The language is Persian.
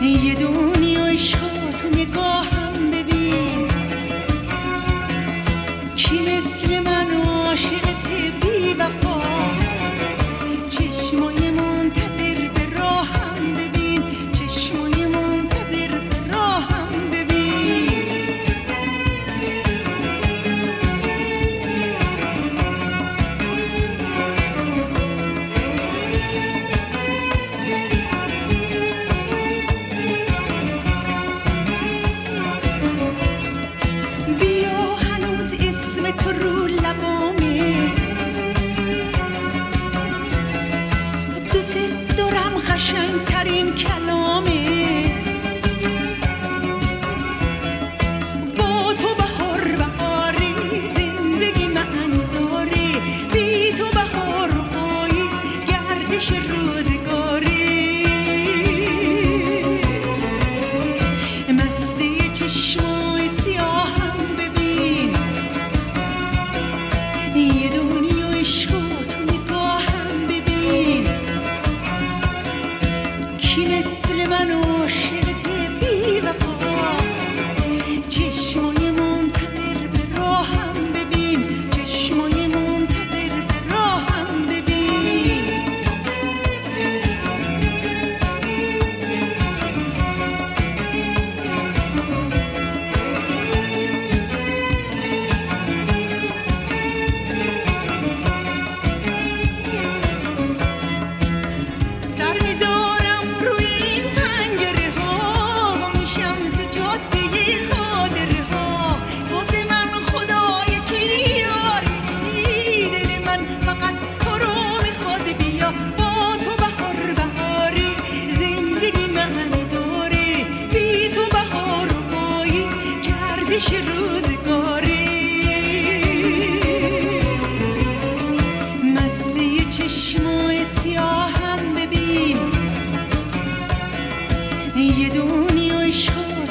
یه دنیا عشق تو نگاهم ببین، کی مثل من عاشقت بی وفا، چشمای منتظر به راهم ببین، چشمای منتظر به راهم ببین. بیا هنوز اسم تو رو لبامه، دوست دارم قشنگ ترین کلامه، با تو بهار بهاری زندگی من داره، بی تو بهار و پاییز گردش روزگاری. مستی چشمای سیاهم ببین، یه دنیا عشق تو نگاهم ببین، کی مثل من عاشقت بی وفا، چشمای منتظر به راهم ببین، چشمای منتظر به راهم ببین. سر میذارم روی این پنجره ها، میشم تو جاده خاطره ها، واسه من خدای کی یاری، دل من فقط تو رو میخواد، بیا با تو بهار بهاری زندگی من داره، بی تو بهار و پاییز گردش روزگاری. مستی چشمای سیاهم ببین، یه دنیا عشق